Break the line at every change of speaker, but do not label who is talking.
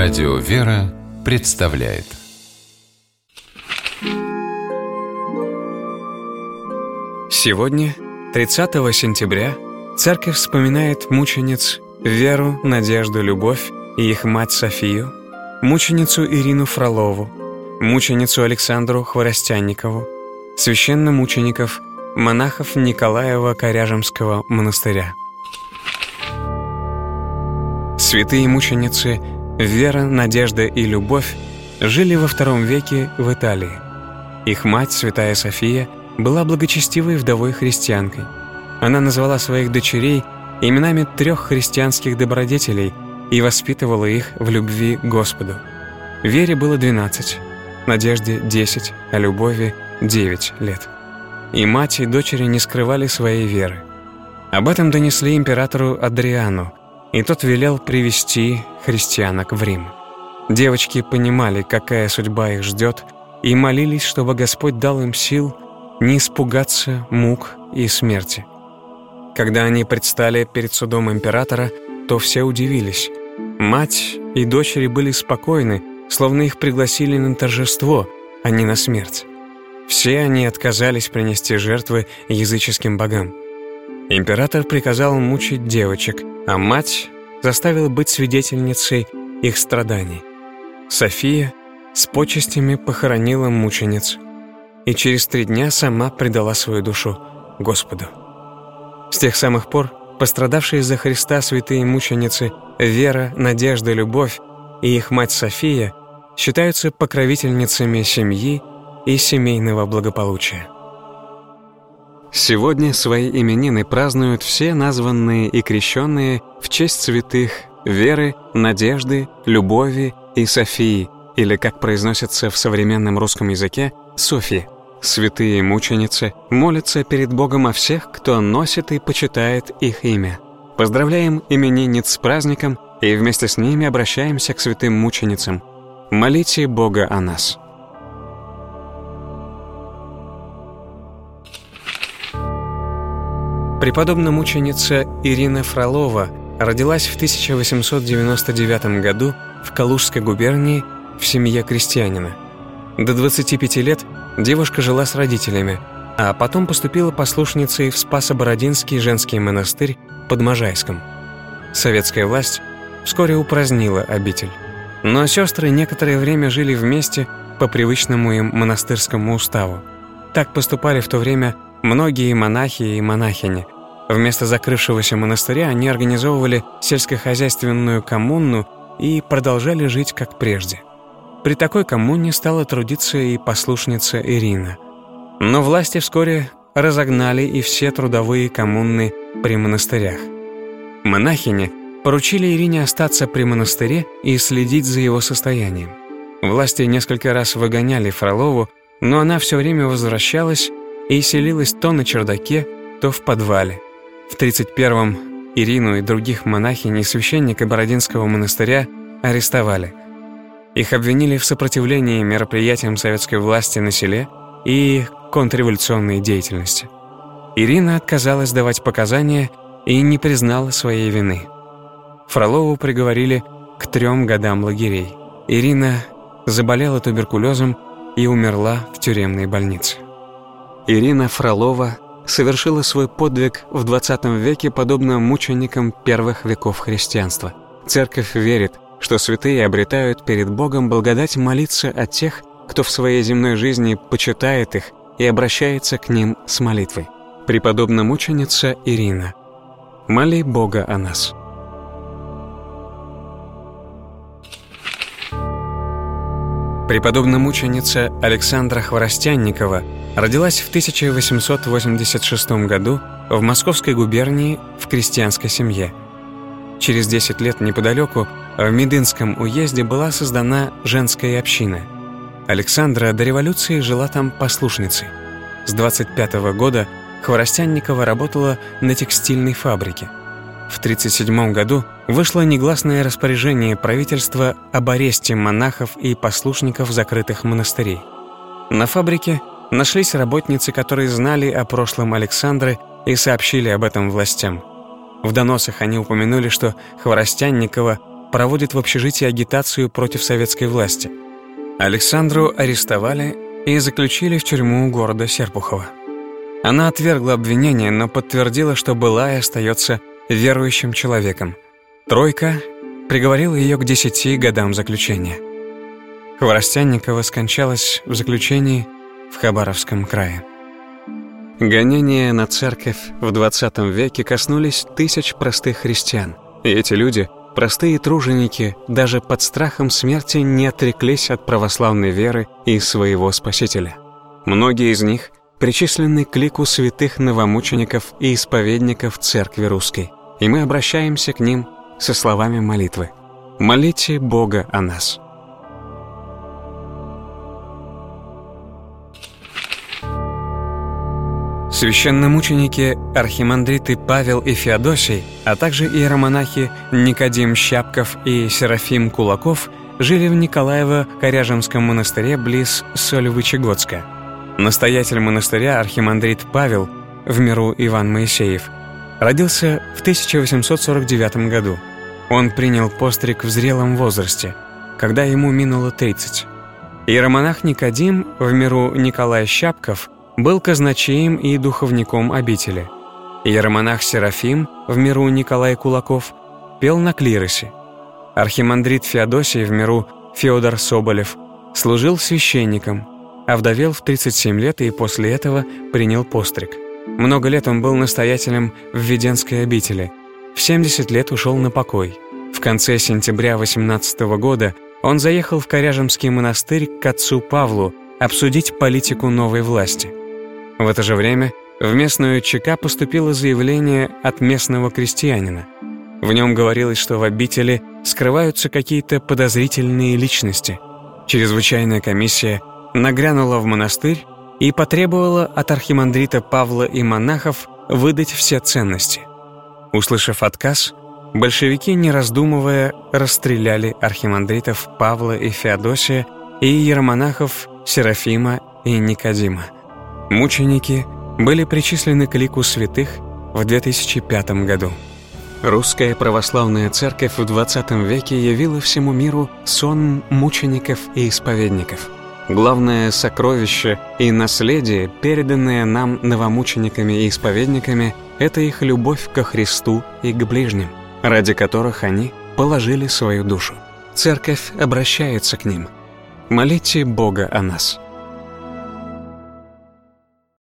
Радио «Вера» представляет.
Сегодня, 30 сентября, Церковь вспоминает мучениц Веру, Надежду, Любовь и их мать Софию, мученицу Ирину Фролову, мученицу Александру Хворостянникову, священномучеников, монахов Николаева-Коряжемского монастыря. Святые мученицы Вера, Надежда и Любовь жили во II веке в Италии. Их мать, святая София, была благочестивой вдовой-христианкой. Она назвала своих дочерей именами 3 христианских добродетелей и воспитывала их в любви к Господу. Вере было 12, Надежде 10, а Любови 9 лет. И мать, и дочери не скрывали своей веры. Об этом донесли императору Адриану, и тот велел привести христианок в Рим. Девочки понимали, какая судьба их ждет, и молились, чтобы Господь дал им сил не испугаться мук и смерти. Когда они предстали перед судом императора, то все удивились. Мать и дочери были спокойны, словно их пригласили на торжество, а не на смерть. Все они отказались принести жертвы языческим богам. Император приказал мучить девочек, а мать заставила быть свидетельницей их страданий. София с почестями похоронила мучениц и через 3 дня сама предала свою душу Господу. С тех самых пор пострадавшие за Христа святые мученицы Вера, Надежда, Любовь и их мать София считаются покровительницами семьи и семейного благополучия. Сегодня свои именины празднуют все названные и крещенные в честь святых Веры, Надежды, Любови и Софии, или, как произносится в современном русском языке, Софьи. Святые мученицы молятся перед Богом о всех, кто носит и почитает их имя. Поздравляем именинниц с праздником и вместе с ними обращаемся к святым мученицам. Молите Бога о нас. Преподобная мученица Ирина Фролова родилась в 1899 году в Калужской губернии в семье крестьянина. До 25 лет девушка жила с родителями, а потом поступила послушницей в Спасо-Бородинский женский монастырь под Можайском. Советская власть вскоре упразднила обитель. Но сестры некоторое время жили вместе по привычному им монастырскому уставу. Так поступали в то время многие монахи и монахини. Вместо закрывшегося монастыря они организовывали сельскохозяйственную коммуну и продолжали жить как прежде. При такой коммуне стала трудиться и послушница Ирина. Но власти вскоре разогнали и все трудовые коммуны при монастырях. Монахини поручили Ирине остаться при монастыре и следить за его состоянием. Власти несколько раз выгоняли Фролову, но она все время возвращалась и селилась то на чердаке, то в подвале. В 31-м Ирину и других монахинь и священника Бородинского монастыря арестовали. Их обвинили в сопротивлении мероприятиям советской власти на селе и контрреволюционной деятельности. Ирина отказалась давать показания и не признала своей вины. Фролову приговорили к 3 годам лагерей. Ирина заболела туберкулезом и умерла в тюремной больнице. Ирина Фролова совершила свой подвиг в 20 веке подобно мученикам первых веков христианства. Церковь верит, что святые обретают перед Богом благодать молиться о тех, кто в своей земной жизни почитает их и обращается к ним с молитвой. Преподобная мученица Ирина, моли Бога о нас. Преподобная мученица Александра Хворостянникова родилась в 1886 году в Московской губернии в крестьянской семье. Через 10 лет неподалеку в Медынском уезде была создана женская община. Александра до революции жила там послушницей. С 25-го года Хворостянникова работала на текстильной фабрике. В 1937 году вышло негласное распоряжение правительства об аресте монахов и послушников закрытых монастырей. На фабрике нашлись работницы, которые знали о прошлом Александры и сообщили об этом властям. В доносах они упомянули, что Хворостянникова проводит в общежитии агитацию против советской власти. Александру арестовали и заключили в тюрьму города Серпухова. Она отвергла обвинение, но подтвердила, что была и остается верующим человеком. Тройка приговорила ее к 10 годам заключения. Хворостянникова скончалась в заключении в Хабаровском крае. Гонения на церковь в 20 веке коснулись тысяч простых христиан. И эти люди, простые труженики, даже под страхом смерти не отреклись от православной веры и своего Спасителя. Многие из них причислены к лику святых новомучеников и исповедников Церкви Русской. И мы обращаемся к ним со словами молитвы: «Молите Бога о нас». Священномученики архимандриты Павел и Феодосий, а также иеромонахи Никодим Щапков и Серафим Кулаков жили в Николаево-Коряжемском монастыре близ Сольвычегодска. Настоятель монастыря архимандрит Павел, в миру Иван Моисеев, родился в 1849 году. Он принял постриг в зрелом возрасте, когда ему минуло 30. Иеромонах Никодим, в миру Николай Щапков, был казначеем и духовником обители. Иеромонах Серафим, в миру Николай Кулаков, пел на клиросе. Архимандрит Феодосий, в миру Феодор Соболев, служил священником, овдовел в 37 лет и после этого принял постриг. Много лет он был настоятелем в Введенской обители. В 70 лет ушел на покой. В конце сентября 18 года он заехал в Коряжемский монастырь к отцу Павлу обсудить политику новой власти. В это же время в местную ЧК поступило заявление от местного крестьянина. В нем говорилось, что в обители скрываются какие-то подозрительные личности. Чрезвычайная комиссия нагрянула в монастырь и потребовала от архимандрита Павла и монахов выдать все ценности. Услышав отказ, большевики, не раздумывая, расстреляли архимандритов Павла и Феодосия и иеромонахов Серафима и Никодима. Мученики были причислены к лику святых в 2005 году. Русская православная церковь в 20 веке явила всему миру сон мучеников и исповедников. Главное сокровище и наследие, переданное нам новомучениками и исповедниками, это их любовь ко Христу и к ближним, ради которых они положили свою душу. Церковь обращается к ним: «Молите Бога о нас».